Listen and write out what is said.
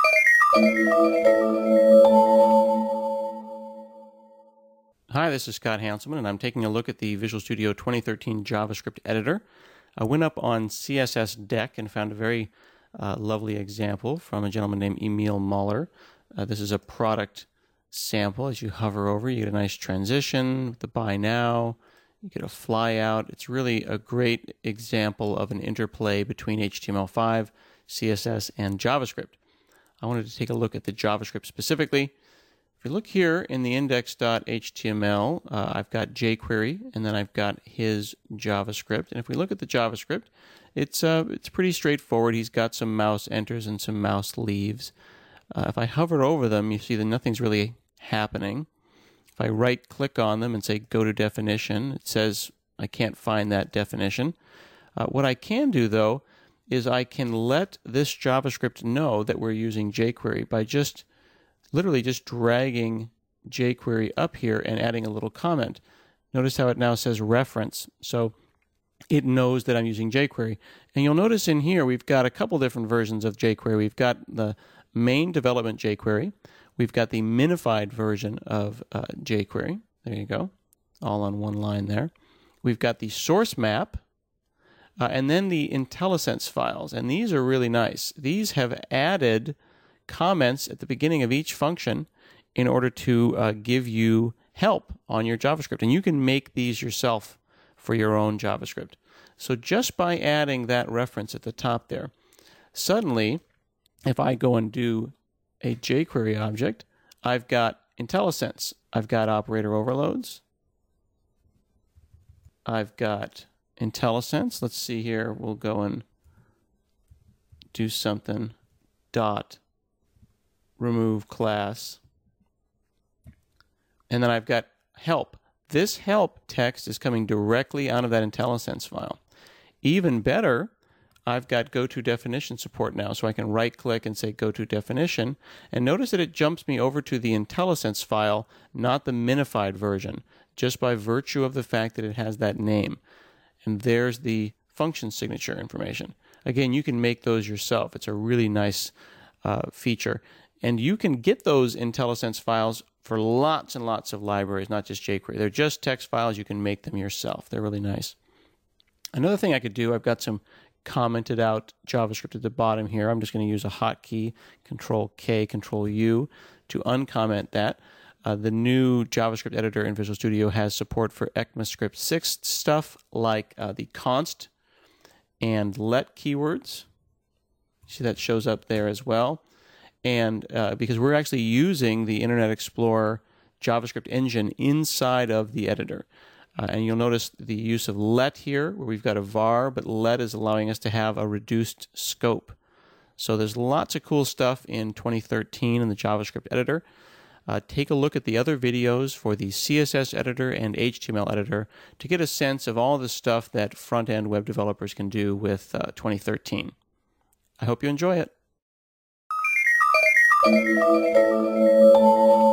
Hi, this is Scott Hanselman, and I'm taking a look at the Visual Studio 2013 JavaScript editor. I went up on CSS Deck and found a very lovely example from a gentleman named Emil Mahler. This is a product sample. As you hover over, you get a nice transition with the buy now. You get a fly out. It's really a great example of an interplay between HTML5, CSS, and JavaScript. I wanted to take a look at the JavaScript specifically. If you look here in the index.html, I've got jQuery, and then I've got his JavaScript. And if we look at the JavaScript, it's pretty straightforward. He's got some mouse enters and some mouse leaves. If I hover over them, you see that nothing's really happening. If I right-click on them and say go to definition, it says I can't find that definition. What I can do, though, is I can let this JavaScript know that we're using jQuery by literally just dragging jQuery up here and adding a little comment. Notice how it now says reference. So it knows that I'm using jQuery. And you'll notice in here we've got a couple different versions of jQuery. We've got the main development jQuery. We've got the minified version of jQuery. There you go. All on one line there. We've got the source map. And then the IntelliSense files. And these are really nice. These have added comments at the beginning of each function in order to give you help on your JavaScript. And you can make these yourself for your own JavaScript. So just by adding that reference at the top there, suddenly, if I go and do a jQuery object, I've got IntelliSense. I've got operator overloads. I've got IntelliSense. Let's see here. We'll go and do something. Dot remove class. And then I've got help. This help text is coming directly out of that IntelliSense file. Even better, I've got go to definition support now, so I can right click and say go to definition, and notice that it jumps me over to the IntelliSense file, not the minified version, just by virtue of the fact that it has that name. And there's the function signature information. Again, you can make those yourself. It's a really nice feature. And you can get those IntelliSense files for lots and lots of libraries, not just jQuery. They're just text files. You can make them yourself. They're really nice. Another thing I could do, I've got some commented out JavaScript at the bottom here. I'm just going to use a hotkey, Control-K, Control-U, to uncomment that. The new JavaScript editor in Visual Studio has support for ECMAScript 6 stuff like the const and let keywords. See that shows up there as well. And because we're actually using the Internet Explorer JavaScript engine inside of the editor. And you'll notice the use of let here, where we've got a var, but let is allowing us to have a reduced scope. So there's lots of cool stuff in 2013 in the JavaScript editor. Take a look at the other videos for the CSS editor and HTML editor to get a sense of all the stuff that front-end web developers can do with 2013. I hope you enjoy it.